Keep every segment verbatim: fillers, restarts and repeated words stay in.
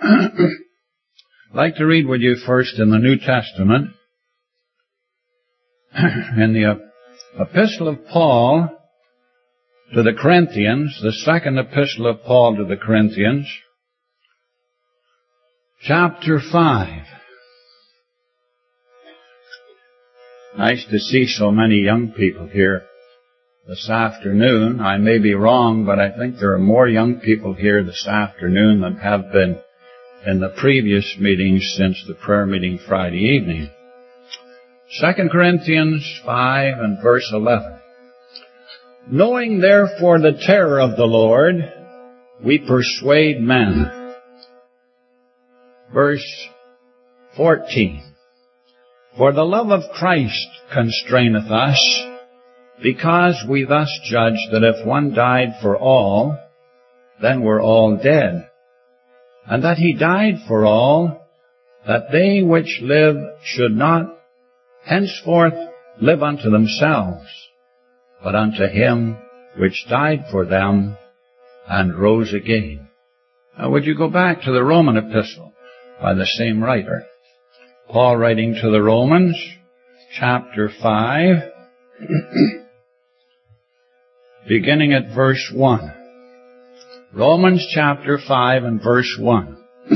I'd like to read with you first in the New Testament, in the Epistle of Paul to the Corinthians, the second epistle of Paul to the Corinthians, chapter five. Nice to see so many young people here this afternoon. I may be wrong, but I think there are more young people here this afternoon than have been in the previous meetings since the prayer meeting Friday evening. Second Corinthians five and verse eleven. Knowing therefore the terror of the Lord, we persuade men. Verse fourteen. For the love of Christ constraineth us, because we thus judge that if one died for all, then we're all dead. And that he died for all, that they which live should not henceforth live unto themselves, but unto him which died for them and rose again. Now would you go back to the Roman epistle by the same writer? Paul writing to the Romans, chapter five, beginning at verse one. Romans chapter five and verse one.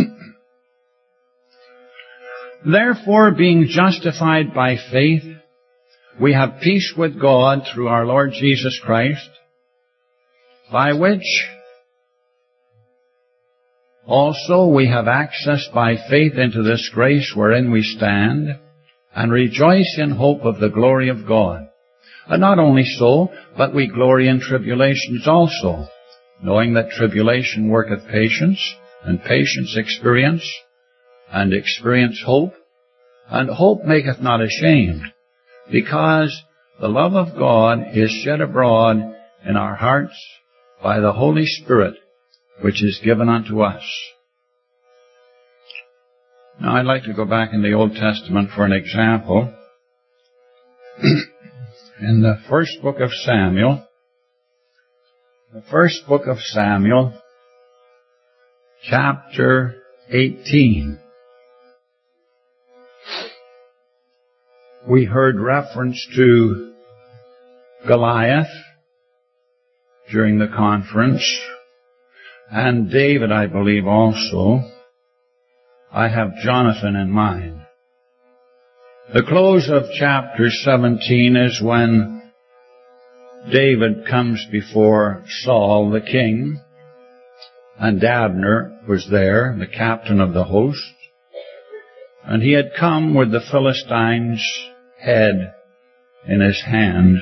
Therefore, being justified by faith, we have peace with God through our Lord Jesus Christ, by which also we have access by faith into this grace wherein we stand, and rejoice in hope of the glory of God. And not only so, but we glory in tribulations also, knowing that tribulation worketh patience, and patience experience, and experience hope, and hope maketh not ashamed, because the love of God is shed abroad in our hearts by the Holy Spirit, which is given unto us. Now I'd like to go back in the Old Testament for an example. In the first book of Samuel, the first book of Samuel, chapter eighteen, we heard reference to Goliath during the conference, and David, I believe, also. I have Jonathan in mind. The close of chapter seventeen is when David comes before Saul the king, and Abner was there, the captain of the host, and he had come with the Philistine's head in his hand.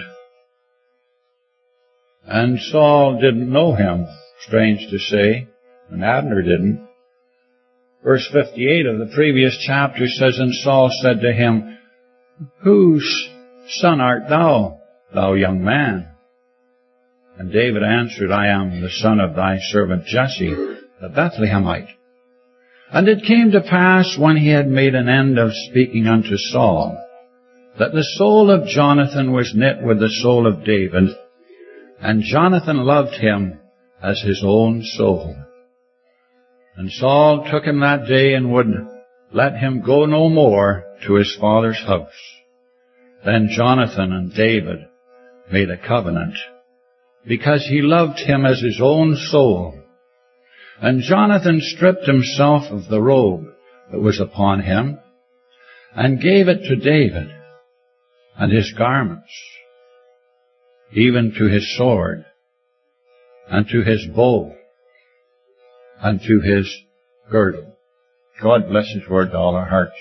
And Saul didn't know him, strange to say, and Abner didn't. Verse fifty-eight of the previous chapter says, And Saul said to him, Whose son art thou, thou young man? And David answered, I am the son of thy servant Jesse, the Bethlehemite. And it came to pass, when he had made an end of speaking unto Saul, that the soul of Jonathan was knit with the soul of David, and Jonathan loved him as his own soul. And Saul took him that day and would let him go no more to his father's house. Then Jonathan and David made a covenant, because he loved him as his own soul. And Jonathan stripped himself of the robe that was upon him, and gave it to David, and his garments, even to his sword, and to his bow, and to his girdle. God bless His word to all our hearts.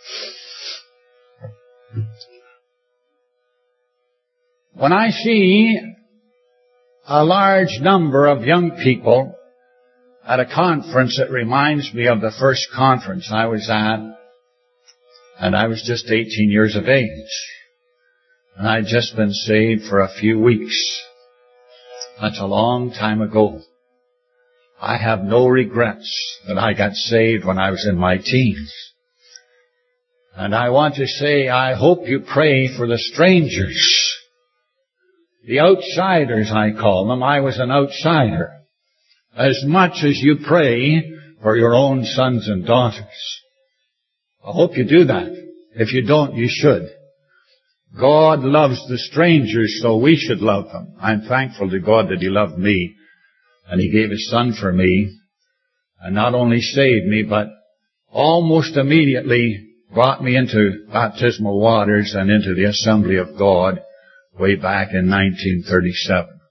When I see a large number of young people at a conference, it reminds me of the first conference I was at, and I was just eighteen years of age. And I'd just been saved for a few weeks. That's a long time ago. I have no regrets that I got saved when I was in my teens. And I want to say, I hope you pray for the strangers. The outsiders, I call them. I was an outsider. As much as you pray for your own sons and daughters. I hope you do that. If you don't, you should. God loves the strangers, so we should love them. I'm thankful to God that He loved me, and He gave His Son for me, and not only saved me, but almost immediately brought me into baptismal waters and into the assembly of God way back in nineteen thirty-seven.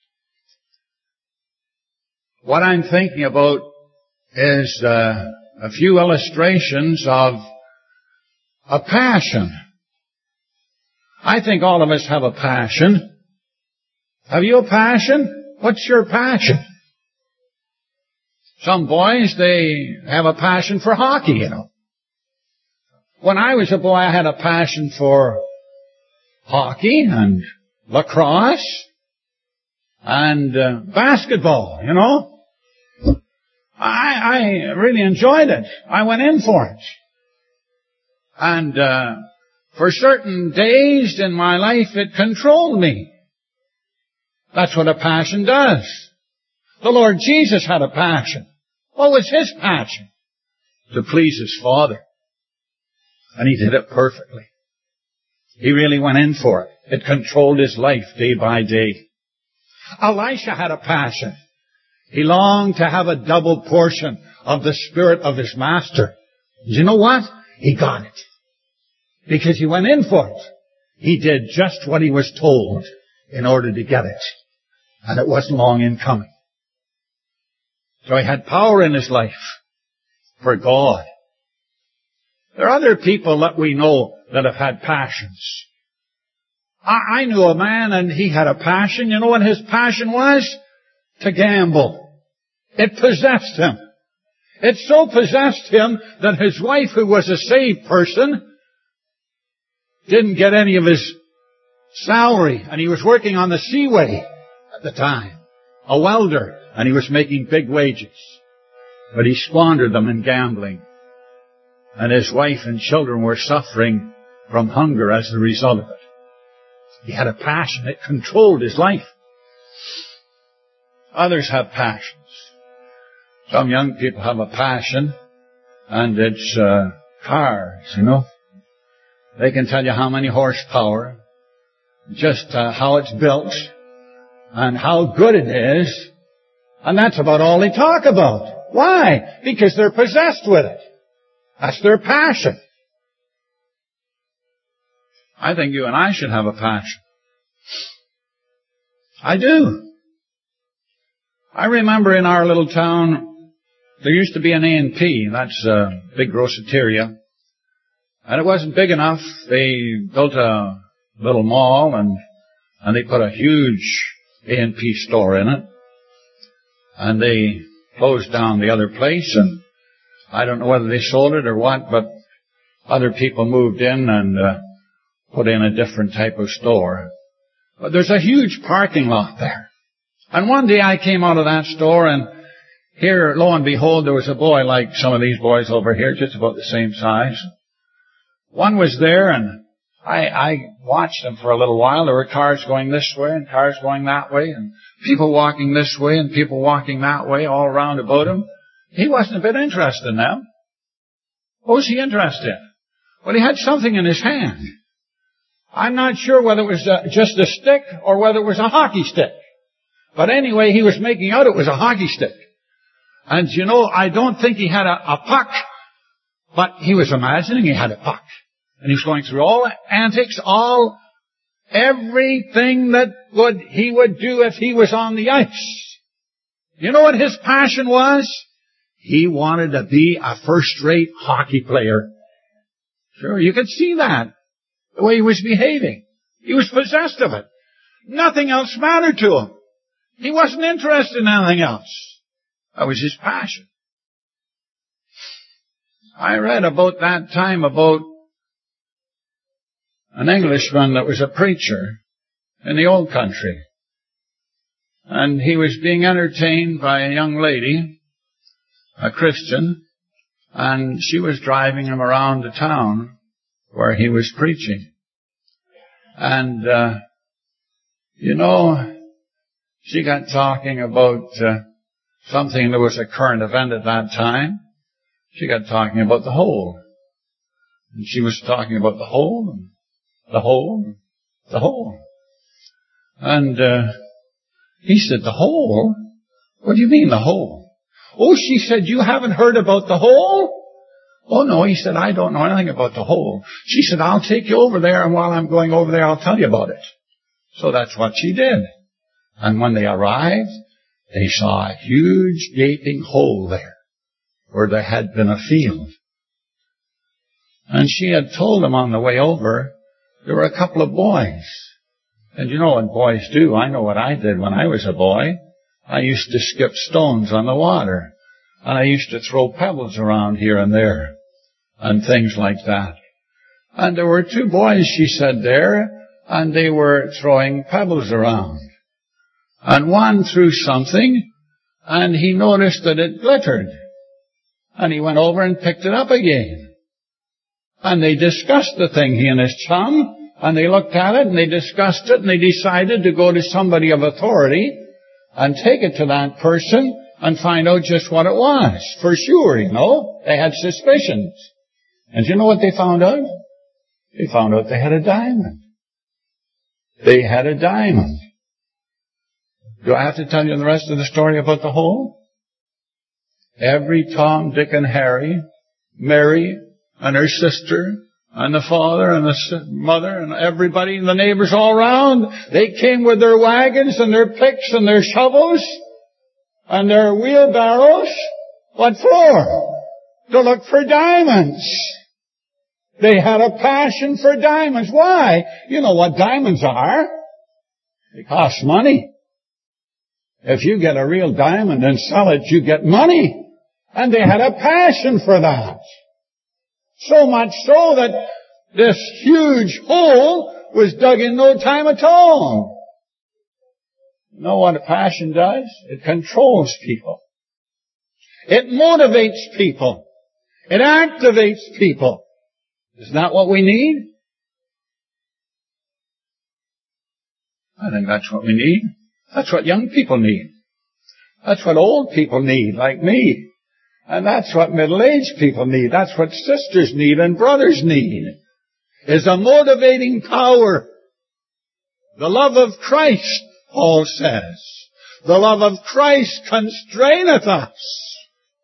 What I'm thinking about is uh, a few illustrations of a passion. I think all of us have a passion. Have you a passion? What's your passion? Some boys, they have a passion for hockey, you know. When I was a boy, I had a passion for hockey and lacrosse and uh, basketball, you know. I, I really enjoyed it. I went in for it. And uh, for certain days in my life, it controlled me. That's what a passion does. The Lord Jesus had a passion. What was His passion? To please His Father. And He did it perfectly. He really went in for it. It controlled His life day by day. Elisha had a passion. He longed to have a double portion of the Spirit of his Master. You know what? He got it. Because he went in for it. He did just what he was told in order to get it. And it wasn't long in coming. So he had power in his life for God. There are other people that we know that have had passions. I, I knew a man and he had a passion. You know what his passion was? To gamble. It possessed him. It so possessed him that his wife, who was a saved person, didn't get any of his salary. And he was working on the seaway at the time. A welder. And he was making big wages. But he squandered them in gambling. And his wife and children were suffering from hunger as a result of it. He had a passion. It controlled his life. Others have passions. Some young people have a passion, and it's uh, cars, you know. They can tell you how many horsepower, just uh, how it's built, and how good it is, and that's about all they talk about. Why? Because they're possessed with it. That's their passion. I think you and I should have a passion. I do. I remember in our little town, there used to be an A and P, that's a big groceteria, and it wasn't big enough. They built a little mall, and and they put a huge A and P store in it, and they closed down the other place, and I don't know whether they sold it or what, but other people moved in and uh, put in a different type of store. But there's a huge parking lot there. And one day I came out of that store, and here, lo and behold, there was a boy like some of these boys over here, just about the same size. One was there, and I, I watched him for a little while. There were cars going this way and cars going that way, and people walking this way and people walking that way all around about him. He wasn't a bit interested in them. What was he interested in? Well, he had something in his hand. I'm not sure whether it was a, just a stick or whether it was a hockey stick. But anyway, he was making out it was a hockey stick. And you know, I don't think he had a, a puck, but he was imagining he had a puck. And he was going through all antics, all, everything that would, he would do if he was on the ice. You know what his passion was? He wanted to be a first-rate hockey player. Sure, you could see that, the way he was behaving. He was possessed of it. Nothing else mattered to him. He wasn't interested in anything else. That was his passion. I read about that time about an Englishman that was a preacher in the old country. And he was being entertained by a young lady, a Christian, and she was driving him around the town where he was preaching. And, uh, you know, she got talking about uh, something that was a current event at that time. She got talking about the hole. And she was talking about the hole, and the hole, and the hole. And uh, he said, the hole? What do you mean, the hole? Oh, she said, you haven't heard about the hole? Oh, no, he said, I don't know anything about the hole. She said, I'll take you over there, and while I'm going over there, I'll tell you about it. So that's what she did. And when they arrived, they saw a huge gaping hole there, where there had been a field. And she had told them on the way over, there were a couple of boys. And you know what boys do. I know what I did when I was a boy. I used to skip stones on the water. And I used to throw pebbles around here and there, and things like that. And there were two boys, she said, there, and they were throwing pebbles around. And one threw something, and he noticed that it glittered. And he went over and picked it up again. And they discussed the thing, he and his chum, and they looked at it, and they discussed it, and they decided to go to somebody of authority and take it to that person and find out just what it was. For sure, you know. They had suspicions. And you know what they found out? They found out they had a diamond. They had a diamond. Do I have to tell you the rest of the story about the hole? Every Tom, Dick, and Harry, Mary, and her sister, and the father, and the mother, and everybody, and the neighbors all around, they came with their wagons, and their picks, and their shovels, and their wheelbarrows. What for? To look for diamonds. They had a passion for diamonds. Why? You know what diamonds are. They cost money. If you get a real diamond and sell it, you get money. And they had a passion for that. So much so that this huge hole was dug in no time at all. You know what a passion does? It controls people. It motivates people. It activates people. Isn't that what we need? I think that's what we need. That's what young people need. That's what old people need, like me. And that's what middle-aged people need. That's what sisters need and brothers need. Is a motivating power. The love of Christ, Paul says. The love of Christ constraineth us.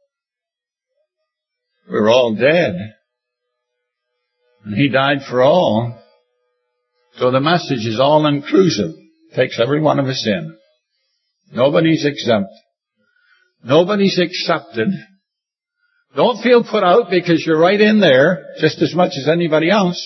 We're all dead. And He died for all. So the message is all-inclusive. Takes every one of us in. Nobody's exempt. Nobody's accepted. Don't feel put out because you're right in there just as much as anybody else.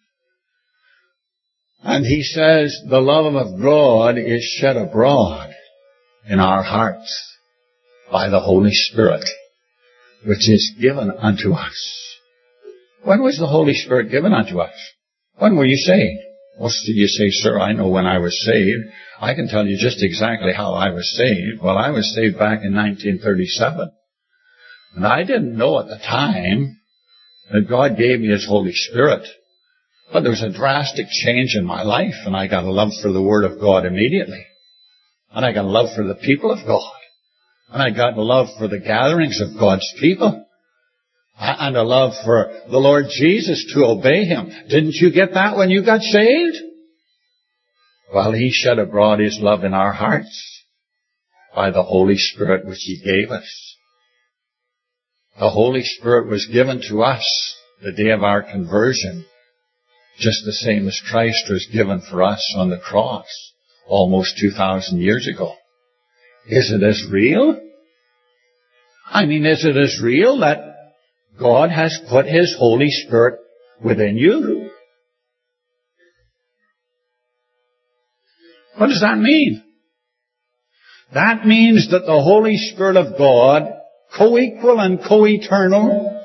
And he says the love of God is shed abroad in our hearts by the Holy Spirit, which is given unto us. When was the Holy Spirit given unto us? When were you saved? Most of you say, sir, I know when I was saved. I can tell you just exactly how I was saved. Well, I was saved back in nineteen thirty-seven. And I didn't know at the time that God gave me His Holy Spirit. But there was a drastic change in my life, and I got a love for the Word of God immediately. And I got a love for the people of God. And I got a love for the gatherings of God's people. And a love for the Lord Jesus, to obey Him. Didn't you get that when you got saved? Well, He shed abroad His love in our hearts by the Holy Spirit which He gave us. The Holy Spirit was given to us the day of our conversion, just the same as Christ was given for us on the cross almost two thousand years ago. Is it as real? I mean, is it as real that God has put His Holy Spirit within you? What does that mean? That means that the Holy Spirit of God, co-equal and co-eternal,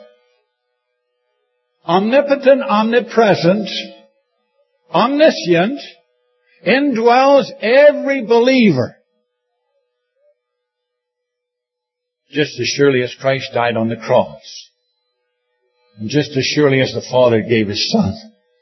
omnipotent, omnipresent, omniscient, indwells every believer. Just as surely as Christ died on the cross. And just as surely as the Father gave His Son.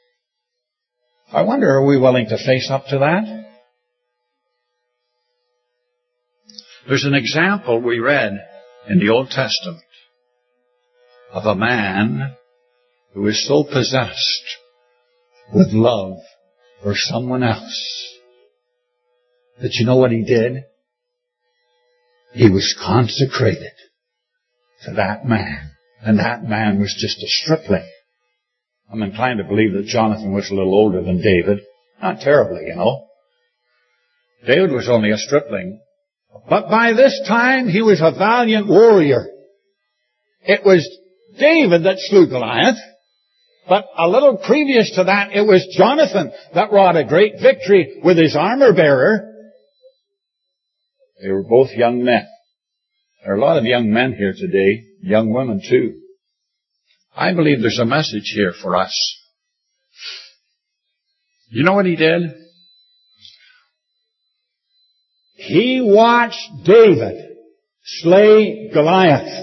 I wonder, are we willing to face up to that? There's an example we read in the Old Testament of a man who is so possessed with love for someone else that you know what he did? He was consecrated to that man. And that man was just a stripling. I'm inclined to believe that Jonathan was a little older than David. Not terribly, you know. David was only a stripling. But by this time, he was a valiant warrior. It was David that slew Goliath. But a little previous to that, it was Jonathan that wrought a great victory with his armor bearer. They were both young men. There are a lot of young men here today, young women too. I believe there's a message here for us. You know what he did? He watched David slay Goliath.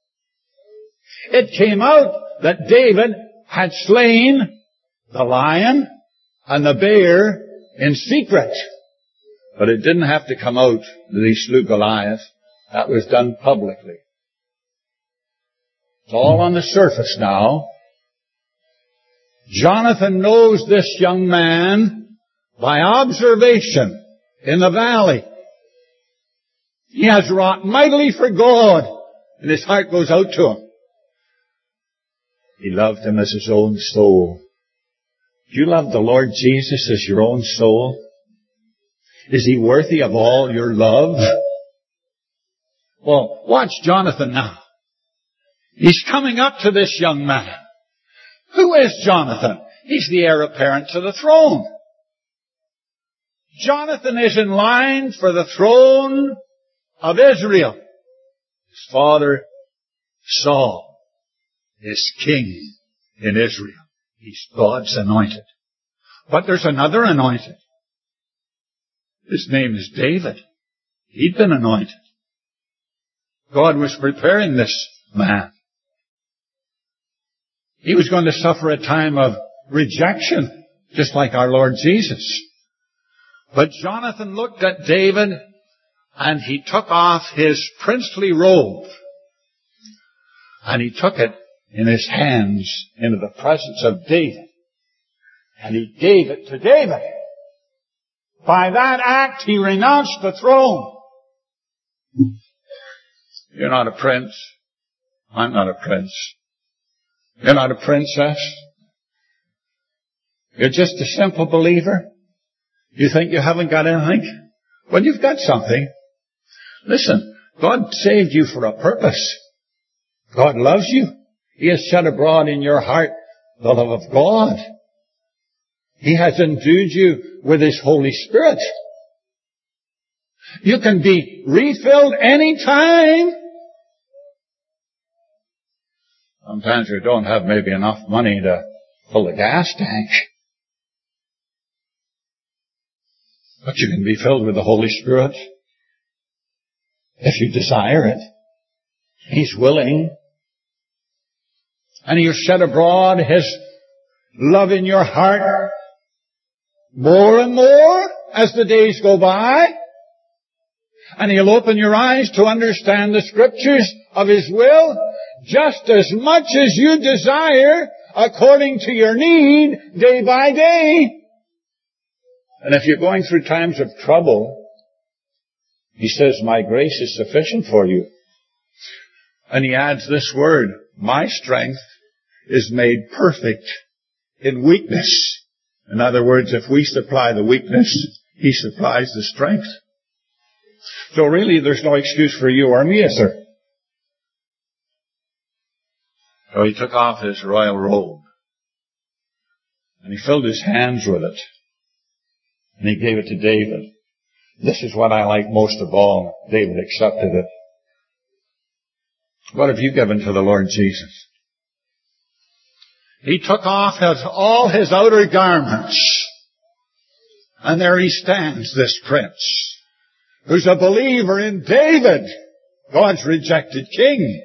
It came out that David had slain the lion and the bear in secret. But it didn't have to come out that he slew Goliath. That was done publicly. It's all on the surface now. Jonathan knows this young man by observation in the valley. He has wrought mightily for God, and his heart goes out to him. He loved him as his own soul. Do you love the Lord Jesus as your own soul? Is he worthy of all your love? Well, watch Jonathan now. He's coming up to this young man. Who is Jonathan? He's the heir apparent to the throne. Jonathan is in line for the throne of Israel. His father, Saul, is king in Israel. He's God's anointed. But there's another anointed. His name is David. He'd been anointed. God was preparing this man. He was going to suffer a time of rejection, just like our Lord Jesus. But Jonathan looked at David, and he took off his princely robe, and he took it in his hands into the presence of David, and he gave it to David. By that act, he renounced the throne. You're not a prince. I'm not a prince. You're not a princess. You're just a simple believer. You think you haven't got anything? Well, you've got something. Listen, God saved you for a purpose. God loves you. He has shed abroad in your heart the love of God. He has endued you with His Holy Spirit. You can be refilled any time. Sometimes you don't have maybe enough money to fill the gas tank. But you can be filled with the Holy Spirit if you desire it. He's willing. And He'll shed abroad His love in your heart more and more as the days go by. And He'll open your eyes to understand the Scriptures of His will just as much as you desire according to your need day by day. And if you're going through times of trouble, He says, my grace is sufficient for you. And He adds this word, my strength is made perfect in weakness. In other words, if we supply the weakness, He supplies the strength. So really, there's no excuse for you or me, is there? So He took off His royal robe, and He filled His hands with it, and He gave it to David. This is what I like most of all. David accepted it. What have you given to the Lord Jesus? He took off his, all His outer garments, and there He stands, this prince, who's a believer in David, God's rejected king.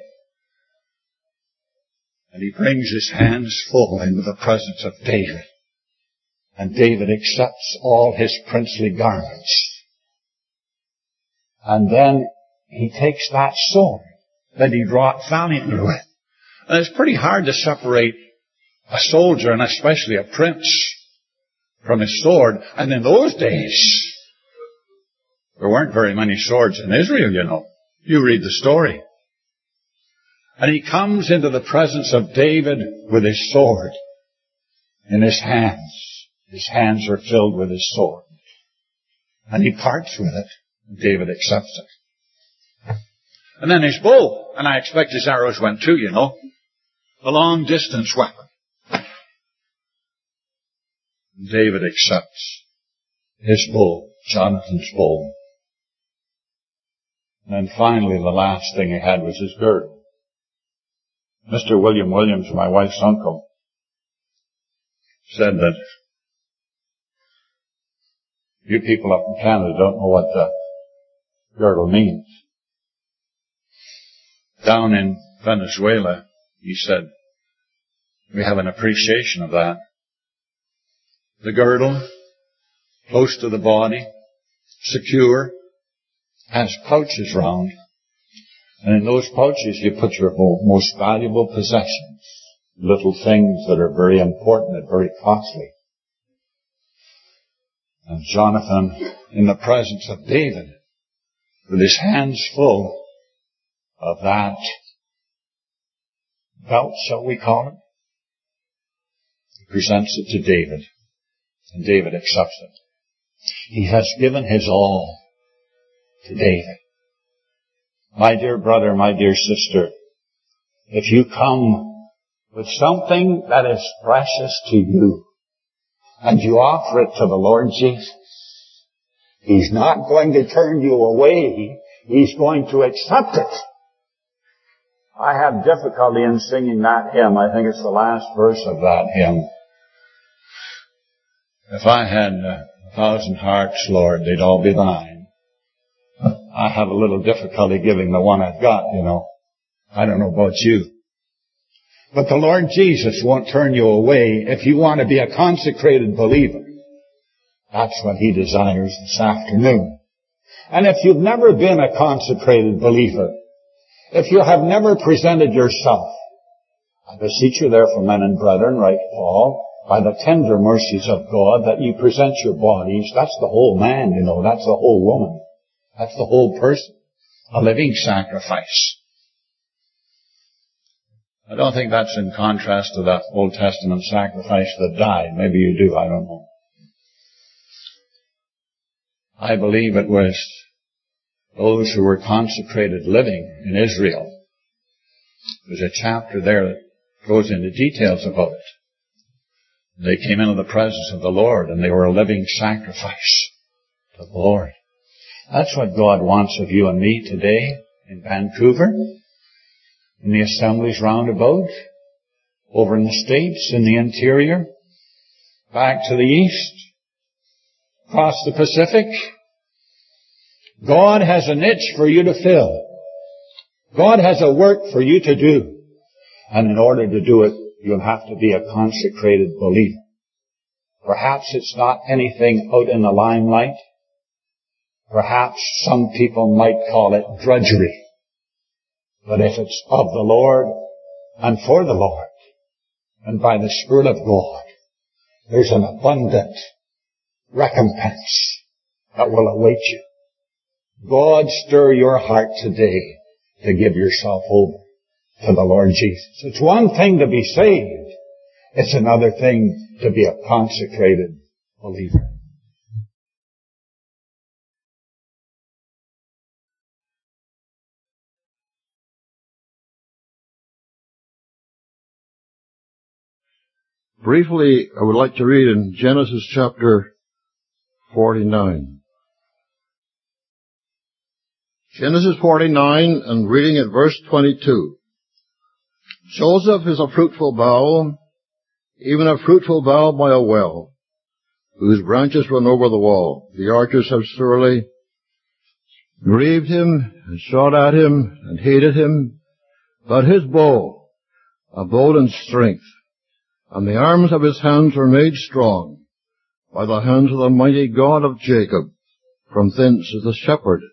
And he brings his hands full into the presence of David. And David accepts all his princely garments. And then he takes that sword that he wrought valiantly with. And it's pretty hard to separate a soldier, and especially a prince, from his sword. And in those days, there weren't very many swords in Israel, you know. You read the story. And he comes into the presence of David with his sword in his hands. His hands are filled with his sword. And he parts with it. David accepts it. And then his bow. And I expect his arrows went too, you know. A long distance weapon. David accepts his bow, Jonathan's bow. And then finally, the last thing he had was his girdle. Mister William Williams, my wife's uncle, said that you people up in Canada don't know what the girdle means. Down in Venezuela, he said, we have an appreciation of that. The girdle, close to the body, secure, has pouches round. And in those pouches you put your most valuable possessions, little things that are very important and very costly. And Jonathan, in the presence of David, with his hands full of that belt, shall we call it, he presents it to David. And David accepts it. He has given his all to David. My dear brother, my dear sister, if you come with something that is precious to you and you offer it to the Lord Jesus, He's not going to turn you away. He's going to accept it. I have difficulty in singing that hymn. I think it's the last verse of that hymn. If I had a thousand hearts, Lord, they'd all be thine. I have a little difficulty giving the one I've got, you know. I don't know about you. But the Lord Jesus won't turn you away if you want to be a consecrated believer. That's what He desires this afternoon. And if you've never been a consecrated believer, if you have never presented yourself, I beseech you therefore, men and brethren, write Paul, by the tender mercies of God, that you present your bodies. That's the whole man, you know. That's the whole woman. That's the whole person. A living sacrifice. I don't think that's in contrast to the Old Testament sacrifice that died. Maybe you do, I don't know. I believe it was those who were consecrated living in Israel. There's a chapter there that goes into details about it. They came into the presence of the Lord and they were a living sacrifice to the Lord. That's what God wants of you and me today in Vancouver, in the assemblies round about, over in the States, in the interior, back to the east, across the Pacific. God has a niche for you to fill. God has a work for you to do. And in order to do it, you'll have to be a consecrated believer. Perhaps it's not anything out in the limelight. Perhaps some people might call it drudgery. But if it's of the Lord and for the Lord and by the Spirit of God, there's an abundant recompense that will await you. God, stir your heart today to give yourself over to the Lord Jesus. It's one thing to be saved. It's another thing to be a consecrated believer. Briefly, I would like to read in Genesis chapter forty-nine. Genesis forty-nine, and reading at verse twenty-two. Joseph is a fruitful bough, even a fruitful bough by a well, whose branches run over the wall. The archers have surely grieved him, and shot at him, and hated him. But his bow abode in strength, and the arms of his hands were made strong by the hands of the mighty God of Jacob. From thence is the shepherd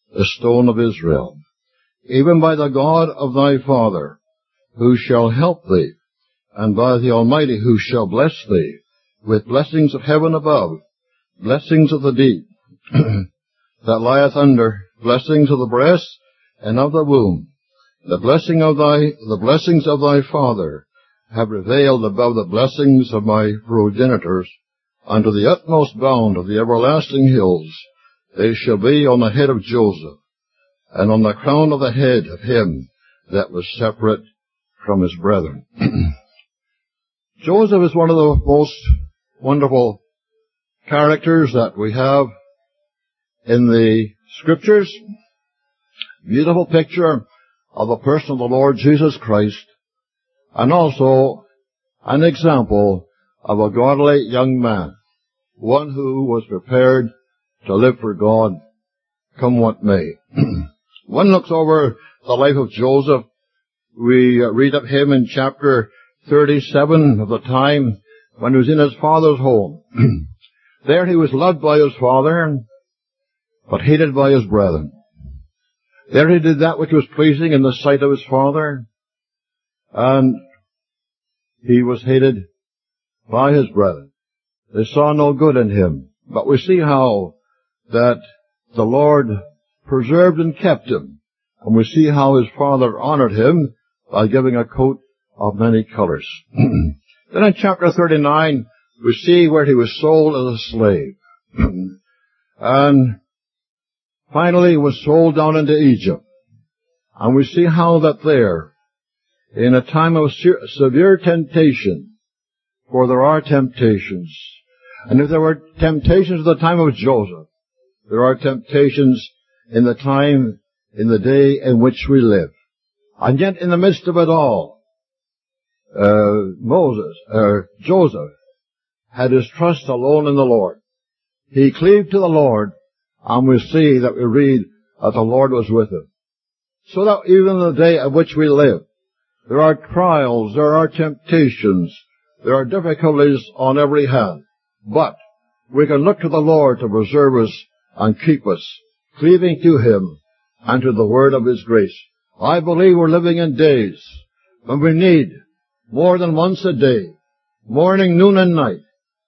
the stone of Israel, even by the God of thy father, who shall help thee, and by the Almighty, who shall bless thee, with blessings of heaven above, blessings of the deep, that lieth under, blessings of the breast and of the womb. The blessing of thy, the blessings of thy father have prevailed above the blessings of my progenitors, unto the utmost bound of the everlasting hills. They shall be on the head of Joseph, and on the crown of the head of him that was separate from his brethren. Joseph is one of the most wonderful characters that we have in the Scriptures. Beautiful picture of the person of the Lord Jesus Christ, and also an example of a godly young man, one who was prepared to live for God, come what may. One looks over the life of Joseph. We read of him in chapter thirty-seven of the time when he was in his father's home. There he was loved by his father, but hated by his brethren. There he did that which was pleasing in the sight of his father, and he was hated by his brethren. They saw no good in him. But we see how that the Lord preserved and kept him. And we see how his father honored him by giving a coat of many colors. Then in chapter thirty-nine, we see where he was sold as a slave. And finally was sold down into Egypt. And we see how that there, in a time of severe temptation, for there are temptations, and if there were temptations at the time of Joseph, there are temptations in the time, in the day in which we live. And yet in the midst of it all, uh, Moses, or Joseph, had his trust alone in the Lord. He cleaved to the Lord, and we see that we read that the Lord was with him. So that even in the day of which we live, there are trials, there are temptations, there are difficulties on every hand. But we can look to the Lord to preserve us and keep us, cleaving to him and to the word of his grace. I believe we're living in days when we need more than once a day, morning, noon, and night,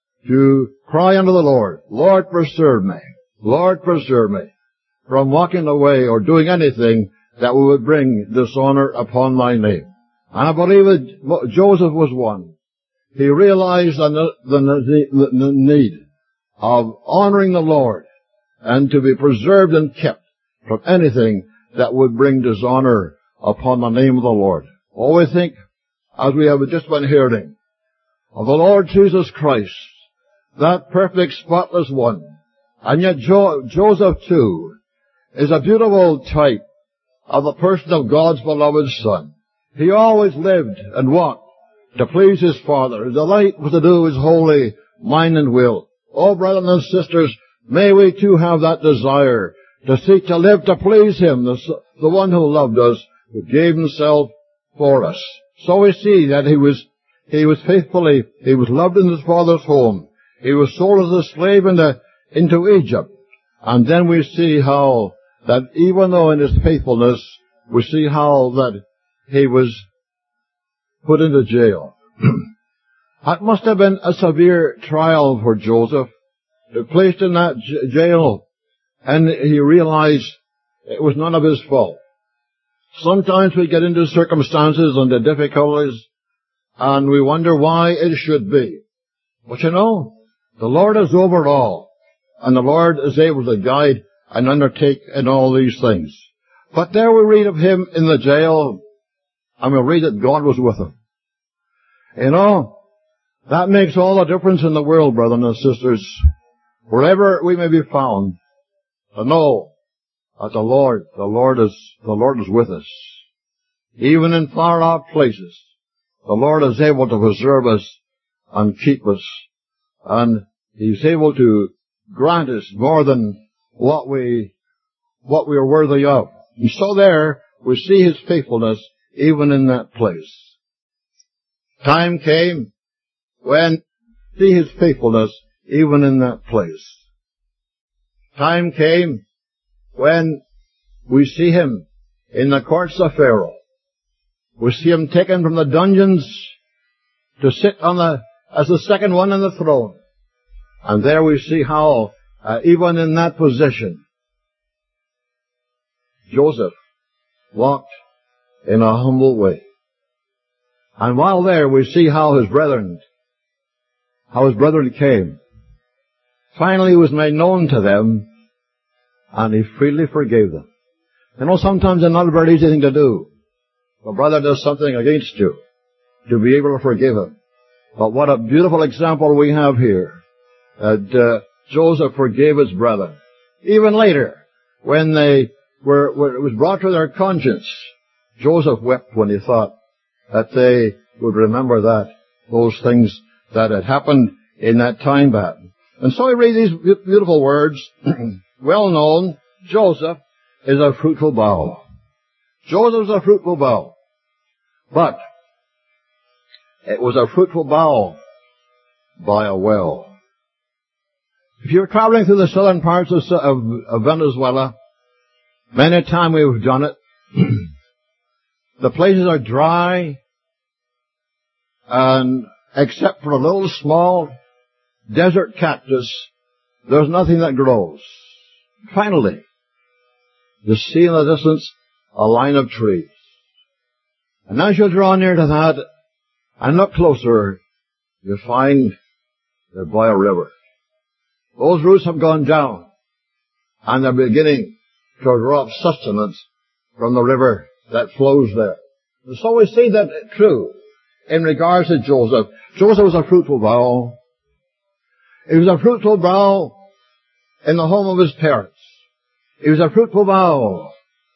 to cry unto the Lord, Lord, preserve me. Lord, preserve me from walking away or doing anything that would bring dishonor upon thy name. And I believe that Joseph was one. He realized the, the, the, the need of honoring the Lord and to be preserved and kept from anything that would bring dishonor upon the name of the Lord. Oh, we think, as we have just been hearing, of the Lord Jesus Christ, that perfect, spotless one. And yet jo- Joseph, too, is a beautiful type of the person of God's beloved Son. He always lived and walked to please his Father. His delight was to do his holy mind and will. Oh, brothers and sisters, may we too have that desire to seek to live to please him, the, the one who loved us, who gave himself for us. So we see that he was, he was faithfully, he was loved in his father's home. He was sold as a slave into, into Egypt. And then we see how that even though in his faithfulness, we see how that he was put into jail. That must have been a severe trial for Joseph, to be placed in that j- jail, and he realized it was none of his fault. Sometimes we get into circumstances and the difficulties, and we wonder why it should be. But you know, the Lord is over it all, and the Lord is able to guide and undertake in all these things. But there we read of him in the jail, and we read that God was with him. You know, that makes all the difference in the world, brothers and sisters, wherever we may be found, to know that the Lord, the Lord is, the Lord is with us. Even in far off places, the Lord is able to preserve us and keep us, and he's able to grant us more than what we, what we are worthy of. And so there, we see his faithfulness even in that place. Time came when we see his faithfulness even in that place. Time came when We see him in the courts of Pharaoh. We see him taken from the dungeons to sit on the, as the second one on the throne. And there we see how, uh, even in that position, Joseph walked in a humble way. And while there, we see how his brethren, how his brethren came. Finally, he was made known to them, and he freely forgave them. You know, sometimes it's not a very easy thing to do. If a brother does something against you, to be able to forgive him. But what a beautiful example we have here, that uh, Joseph forgave his brethren. Even later, when they were, were, it was brought to their conscience, Joseph wept when he thought that they would remember that, those things that had happened in that time back. And so we read these beautiful words, well known, Joseph is a fruitful bough. Joseph is a fruitful bough. But it was a fruitful bough by a well. If you're traveling through the southern parts of, of, of Venezuela, many a time we've done it, the places are dry, and except for a little small desert cactus, there's nothing that grows. Finally, you see in the distance a line of trees. And as you draw near to that and look closer, you find they're by a river. Those roots have gone down, and they're beginning to draw up sustenance from the river that flows there. And so we see that true in regards to Joseph. Joseph was a fruitful bough. He was a fruitful bough in the home of his parents. He was a fruitful bough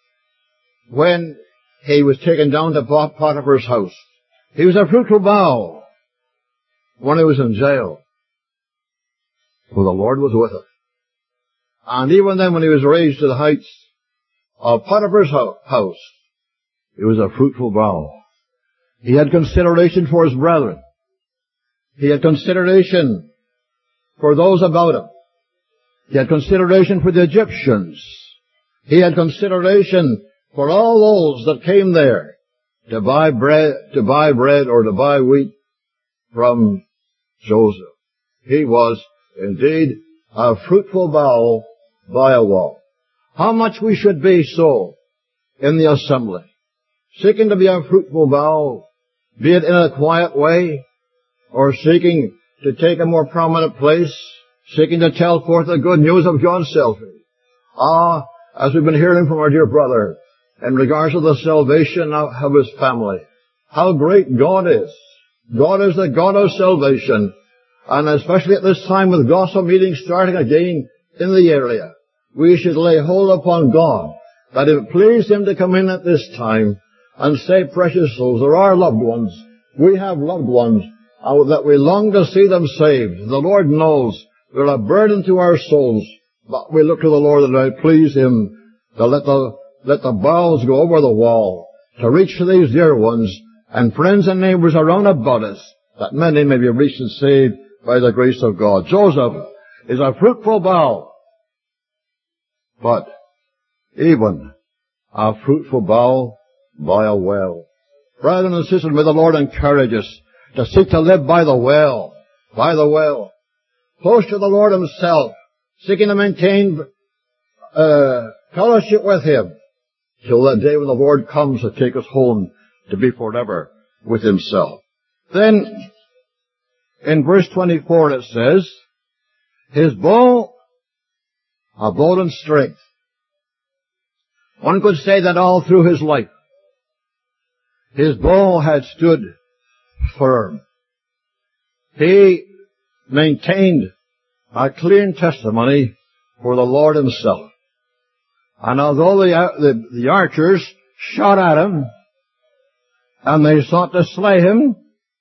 when he was taken down to Potiphar's house. He was a fruitful bough when he was in jail. For the Lord was with him. And even then when he was raised to the heights of Potiphar's house, he was a fruitful bough. He had consideration for his brethren. He had consideration for those about him. He had consideration for the Egyptians. He had consideration for all those that came there to buy bread, to buy bread or to buy wheat from Joseph. He was indeed a fruitful bough by a well. How much we should be so in the assembly, seeking to be a fruitful bough, be it in a quiet way, or seeking to take a more prominent place, seeking to tell forth the good news of John Selfie. Ah, as we've been hearing from our dear brother, in regards to the salvation of, of his family, how great God is. God is the God of salvation. And especially at this time with gospel meetings starting again in the area, we should lay hold upon God, that if it pleased Him to come in at this time and save precious souls, there are loved ones. We have loved ones uh, that we long to see them saved. The Lord knows they're a burden to our souls, but we look to the Lord that it please Him to let the, let the boughs go over the wall, to reach to these dear ones and friends and neighbors around about us, that many may be reached and saved by the grace of God. Joseph is a fruitful bough, but even a fruitful bough by a well. Brethren and sisters, may the Lord encourage us to seek to live by the well, by the well, close to the Lord Himself, seeking to maintain uh, fellowship with Him till that day when the Lord comes to take us home to be forever with Himself. Then, in verse twenty-four it says, his bow abode in strength. One could say that all through his life, his bow had stood firm. He maintained a clean testimony for the Lord Himself. And although the, the, the archers shot at him, and they sought to slay him,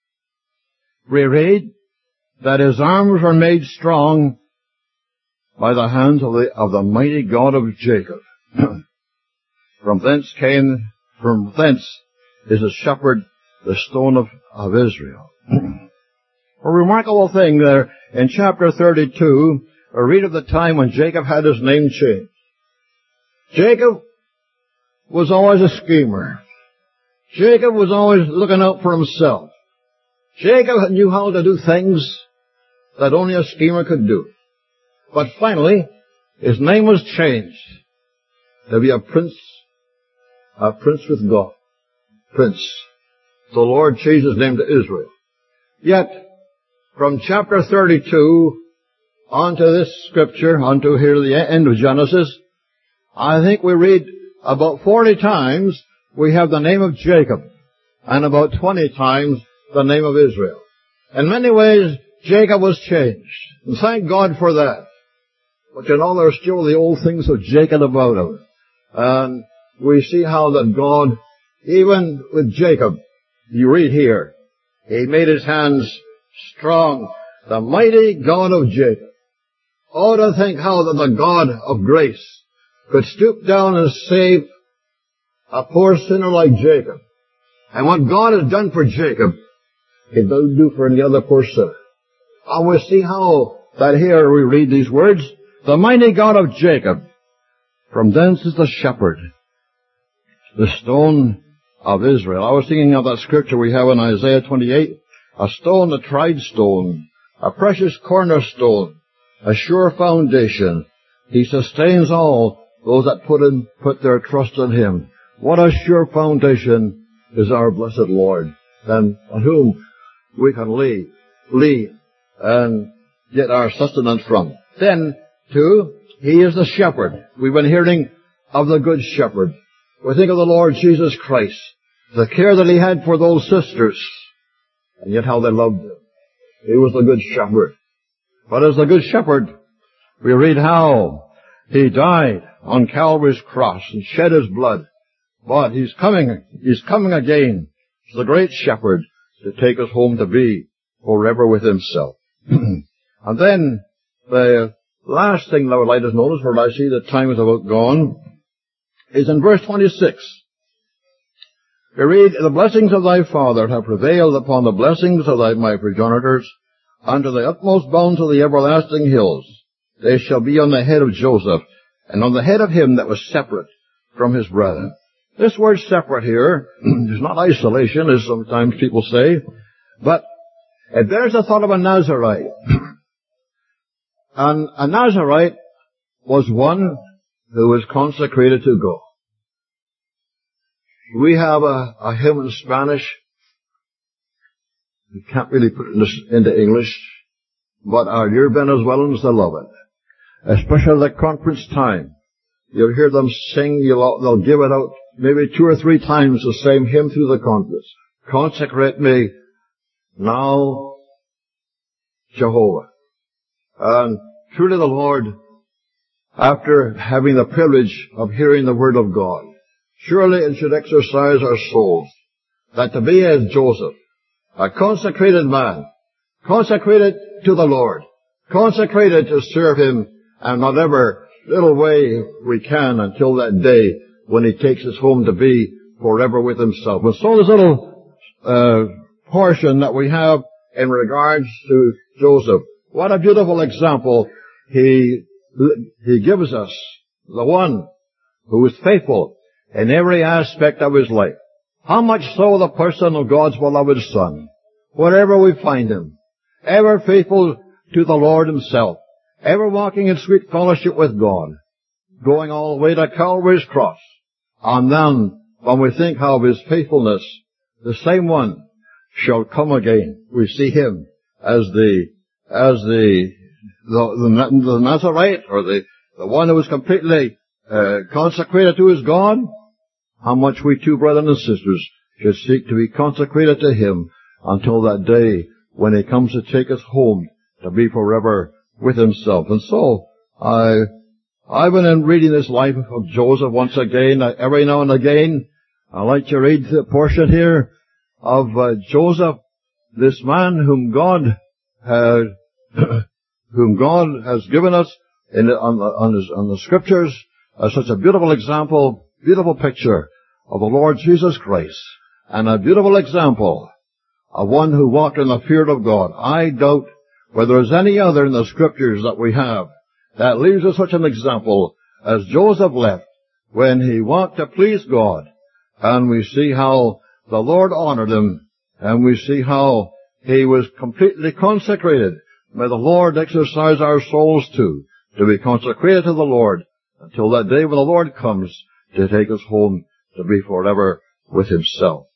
we read that his arms were made strong by the hands of the, of the mighty God of Jacob. From thence came, from thence is a shepherd, the stone of, of Israel. A remarkable thing there in chapter thirty-two, we read of the time when Jacob had his name changed. Jacob was always a schemer. Jacob was always looking out for himself. Jacob knew how to do things that only a schemer could do. But finally, his name was changed to be a prince, a prince with God. Prince. The Lord changed his name to Israel. Yet, from chapter thirty-two onto this scripture, onto here the end of Genesis, I think we read about forty times we have the name of Jacob, and about twenty times the name of Israel. In many ways, Jacob was changed, and thank God for that. But you know, there's still the old things of Jacob about him. And we see how that God, even with Jacob, you read here, he made his hands strong, the mighty God of Jacob. Oh, to think how that the God of grace could stoop down and save a poor sinner like Jacob. And what God has done for Jacob, He doesn't do for any other poor sinner. And we see how that here we read these words, the mighty God of Jacob, from thence is the shepherd, the stone of Israel. I was thinking of that scripture we have in Isaiah twenty-eight, a stone, a tried stone, a precious cornerstone, a sure foundation. He sustains all those that put in, put their trust in Him. What a sure foundation is our blessed Lord, and on whom we can lean, lean, and get our sustenance from. Then, too, He is the shepherd. We've been hearing of the good shepherd. We think of the Lord Jesus Christ, the care that He had for those sisters, and yet how they loved Him. He was the good shepherd. But as the good shepherd, we read how He died on Calvary's cross and shed His blood. But He's coming, He's coming again as the great shepherd to take us home to be forever with Himself. And then the last thing that I would like to notice, for I see the time is about gone, is in verse twenty-six. We read, the blessings of thy father have prevailed upon the blessings of thy my progenitors, unto the utmost bounds of the everlasting hills. They shall be on the head of Joseph, and on the head of him that was separate from his brethren. This word separate here is not isolation, as sometimes people say, but it bears the thought of a Nazarite. And a Nazarite was one who was consecrated to God. We have a, a hymn in Spanish. We can't really put it into English, but our dear Venezuelans, they love it. Especially at conference time. You'll hear them sing, you'll, they'll give it out maybe two or three times the same hymn through the conference. Consecrate me now, Jehovah. And truly the Lord, after having the privilege of hearing the Word of God, surely it should exercise our souls that to be as Joseph, a consecrated man, consecrated to the Lord, consecrated to serve Him in whatever little way we can until that day when He takes us home to be forever with Himself. And so this little uh, portion that we have in regards to Joseph, what a beautiful example he he gives us, the one who is faithful in every aspect of his life. How much so the person of God's beloved Son, wherever we find him, ever faithful to the Lord Himself, ever walking in sweet fellowship with God, going all the way to Calvary's cross. And then, when we think how of His faithfulness, the same one shall come again. We see Him as the as the the, the, the Nazarite, or the, the one who was completely uh, consecrated to his God. How much we too, brothers and sisters, should seek to be consecrated to Him until that day when He comes to take us home to be forever with Himself. And so, I, I've been in reading this life of Joseph once again. Every now and again, I like to read the portion here of uh, Joseph, this man whom God had, whom God has given us in the, on, the, on, his, on the Scriptures as such a beautiful example, beautiful picture of the Lord Jesus Christ, and a beautiful example of one who walked in the fear of God. I doubt whether there's any other in the Scriptures that we have that leaves us such an example as Joseph left when he wanted to please God. And we see how the Lord honored him, and we see how he was completely consecrated. May the Lord exercise our souls too, to be consecrated to the Lord until that day when the Lord comes to take us home to be forever with himself.